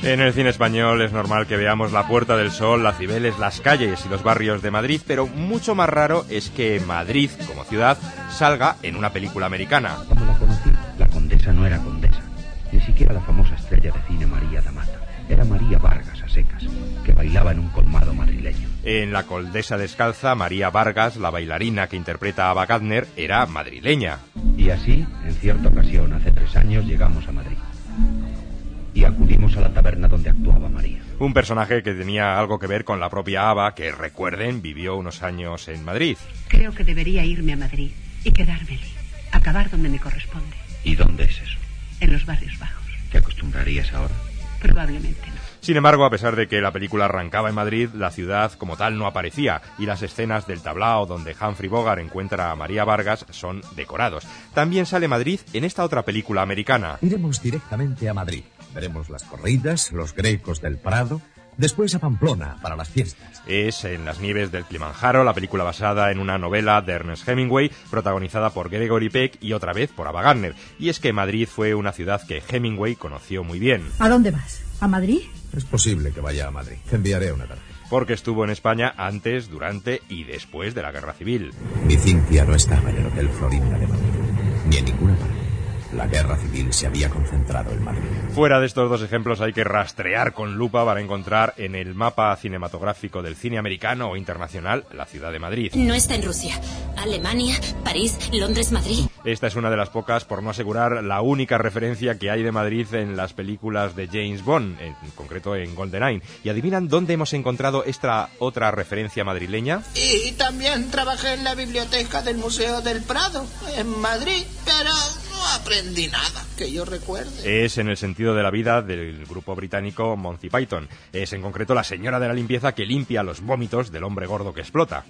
En el cine español es normal que veamos la Puerta del Sol, las Cibeles, las calles y los barrios de Madrid, pero mucho más raro es que Madrid, como ciudad, salga en una película americana. Cuando la conocí, la condesa no era condesa, ni siquiera la famosa estrella de cine María da Mata. Era María Vargas a secas, que bailaba en un colmado madrileño. En La Condesa Descalza, María Vargas, la bailarina que interpreta a Ava Gardner, era madrileña. Y así, en cierta ocasión, hace 3 años, llegamos a Madrid. Y acudimos a la taberna donde actuaba María. Un personaje que tenía algo que ver con la propia Ava, que, recuerden, vivió unos años en Madrid. Creo que debería irme a Madrid y quedarme allí, acabar donde me corresponde. ¿Y dónde es eso? En los barrios bajos. ¿Te acostumbrarías ahora? Probablemente no. Sin embargo, a pesar de que la película arrancaba en Madrid, la ciudad como tal no aparecía, y las escenas del tablao donde Humphrey Bogart encuentra a María Vargas son decorados. También sale Madrid en esta otra película americana. Iremos directamente a Madrid. Veremos las corridas, los grecos del Prado, después a Pamplona para las fiestas. Es En las nieves del Kilimanjaro, la película basada en una novela de Ernest Hemingway, protagonizada por Gregory Peck y otra vez por Ava Gardner. Y es que Madrid fue una ciudad que Hemingway conoció muy bien. ¿A dónde vas? ¿A Madrid? Es posible que vaya a Madrid. Te enviaré una tarjeta. Porque estuvo en España antes, durante y después de la Guerra Civil. Mi Cintia no estaba en el Hotel Florinda de Madrid, ni en ninguna parte. La guerra civil se había concentrado en Madrid. Fuera de estos dos ejemplos hay que rastrear con lupa para encontrar en el mapa cinematográfico del cine americano o internacional la ciudad de Madrid. No está en Rusia. Alemania, París, Londres, Madrid. Esta es una de las pocas, por no asegurar la única referencia que hay de Madrid en las películas de James Bond, en concreto en GoldenEye. ¿Y adivinan dónde hemos encontrado esta otra referencia madrileña? Y también trabajé en la biblioteca del Museo del Prado, en Madrid, pero no aprendí nada, que yo recuerde. Es en el sentido de la vida del grupo británico Monty Python. Es en concreto la señora de la limpieza que limpia los vómitos del hombre gordo que explota.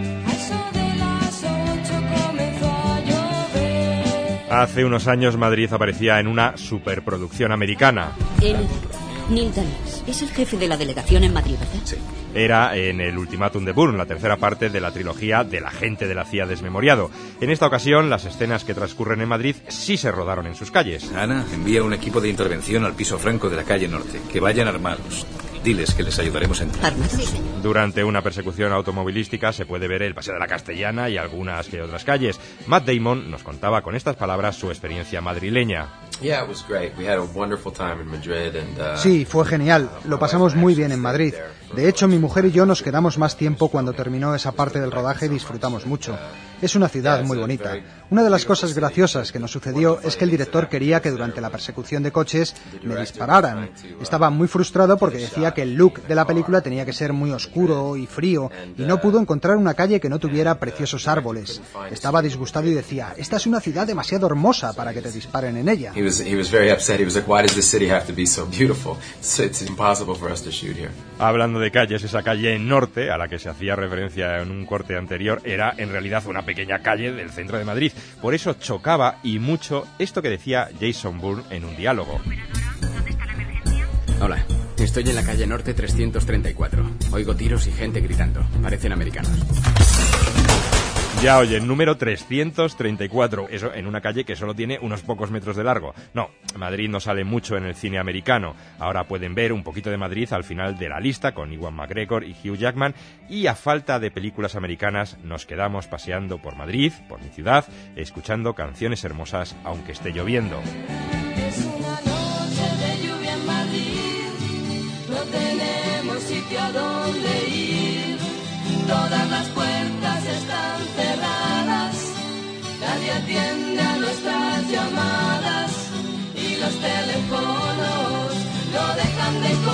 Hace unos años Madrid aparecía en una superproducción americana. Neil Daniels es el jefe de la delegación en Madrid, ¿verdad? Sí. Era en el Ultimátum de Bourne, la tercera parte de la trilogía del agente de la CIA desmemoriado. En esta ocasión, las escenas que transcurren en Madrid sí se rodaron en sus calles. Ana, envía un equipo de intervención al piso franco de la calle Norte. Que vayan armados. Diles que les ayudaremos a entrar. ¿Armados? Durante una persecución automovilística se puede ver el Paseo de la Castellana y algunas que otras calles. Matt Damon nos contaba con estas palabras su experiencia madrileña. Sí, fue genial. Lo pasamos muy bien en Madrid. De hecho, mi mujer y yo nos quedamos más tiempo cuando terminó esa parte del rodaje y disfrutamos mucho. Es una ciudad muy bonita. Una de las cosas graciosas que nos sucedió es que el director quería que durante la persecución de coches me dispararan. Estaba muy frustrado porque decía que el look de la película tenía que ser muy oscuro y frío y no pudo encontrar una calle que no tuviera preciosos árboles. Estaba disgustado y decía, esta es una ciudad demasiado hermosa para que te disparen en ella. Hablando de calles, esa calle Norte, a la que se hacía referencia en un corte anterior, era en realidad una pequeña calle del centro de Madrid. Por eso chocaba y mucho esto que decía Jason Bourne en un diálogo. Hola, estoy en la calle Norte 334. Oigo tiros y gente gritando. Parecen americanos. Ya oye, número 334, eso en una calle que solo tiene unos pocos metros de largo. No, Madrid no sale mucho en el cine americano. Ahora pueden ver un poquito de Madrid al final de la lista con Ewan McGregor y Hugh Jackman. Y a falta de películas americanas nos quedamos paseando por Madrid, por mi ciudad, escuchando canciones hermosas aunque esté lloviendo. Es una noche de lluvia en Madrid, no tenemos sitio a donde ir, todas las puertas están cerradas, nadie atiende a nuestras llamadas y los teléfonos no dejan de